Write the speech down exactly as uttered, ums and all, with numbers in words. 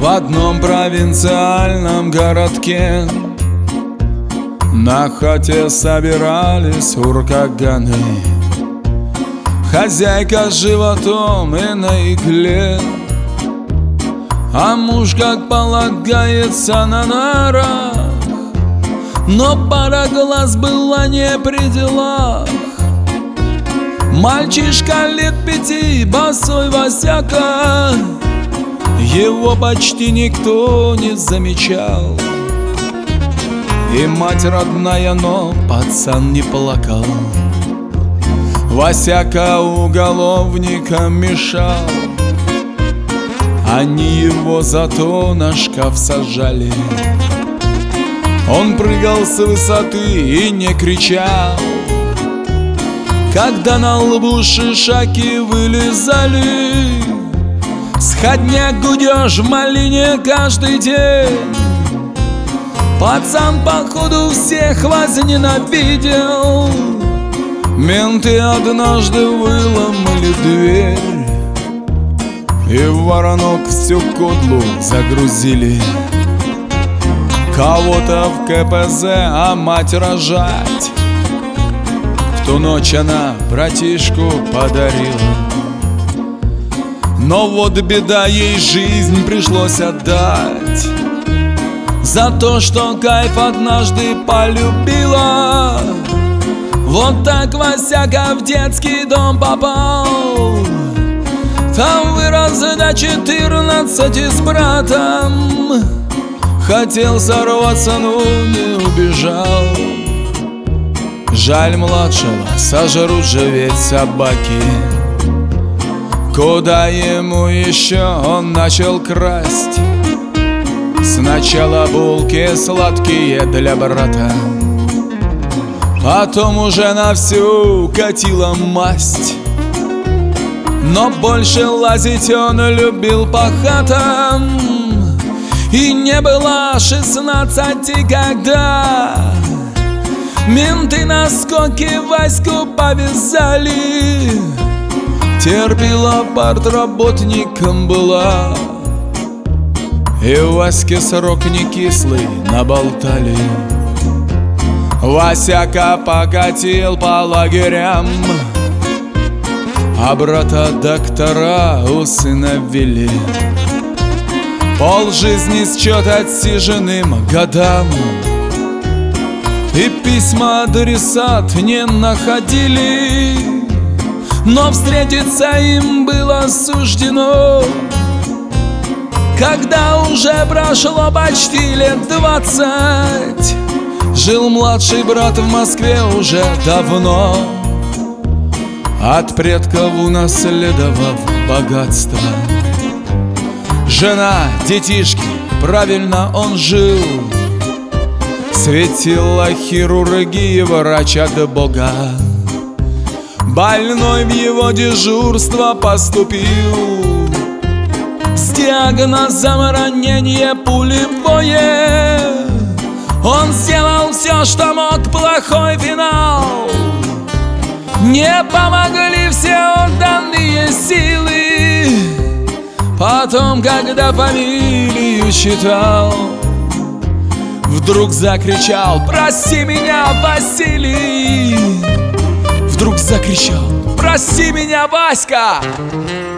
в одном провинциальном городке. На хате собирались уркаганы, хозяйка с животом и на игле, а муж, как полагается, на нарах. Но пара глаз была не при делах. Мальчишка лет пяти, босой Васяка, его почти никто не замечал. И мать родная, но пацан не плакал. Васяка уголовникам мешал, они его зато на шкаф сажали. Он прыгал с высоты и не кричал, когда на лбу шишаки вылезали. Сходняк, гудеж в малине каждый день. Пацан, походу, всех возненавидел. Менты однажды выломали дверь и в воронок всю кодлу загрузили. Кого-то в ка пэ зэ, а мать рожать. В ту ночь она братишку подарила. Но вот беда, ей жизнь пришлось отдать за то, что кайф однажды полюбила. Вот так Васяка в детский дом попал. Там вырос до четырнадцати с братом. Хотел сорваться, но не убежал. Жаль младшего, сожрут же ведь собаки. Куда ему еще, он начал красть. Сначала булки сладкие для брата, потом уже на всю катила масть. Но больше лазить он любил по хатам. И не было шестнадцати, когда менты на скоке Ваську повязали. Терпела, партработником была, и Ваське срок не кислый наболтали. Васяка покатил по лагерям, а брата доктора усыновили. Пол жизни счет отсиженным годам, и письма адресат не находили. Но встретиться им было суждено, когда уже прошло почти лет двадцать. Жил младший брат в Москве уже давно, от предков унаследовав богатство. Жена, детишки, правильно он жил. Светила хирургии, врач от Бога. Больной в его дежурство поступил с диагнозом ранение пулевое. Он сделал все, что мог, плохой финал. Не помогли все отданные силы. Потом, когда фамилию читал, вдруг закричал: «Прости меня, Василий!» Вдруг закричал: «Прости меня, Васька!»